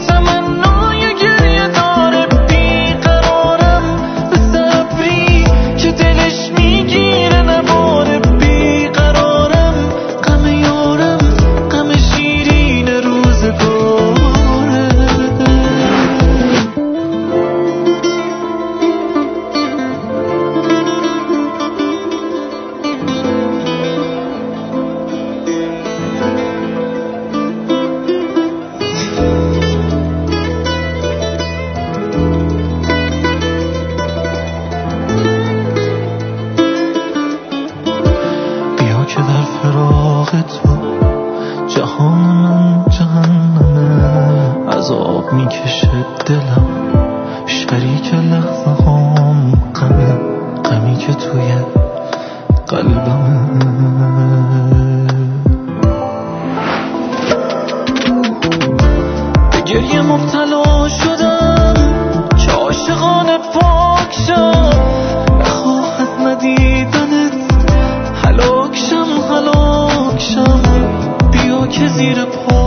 تمنای گریه داره بیقرارم به صبری که دلش میگیره نباره بیقرارم غم یارم غم شیرین روزگاره که در فراق تو جهان من جهنمه عذاب میکشه دلم شریک لحظه هام غمه غمی که توی قلبمه به گریه مبتلا شدم که عاشقانه پاک شم نخواه از ندیدنت هلاک شم بیا که زیر پا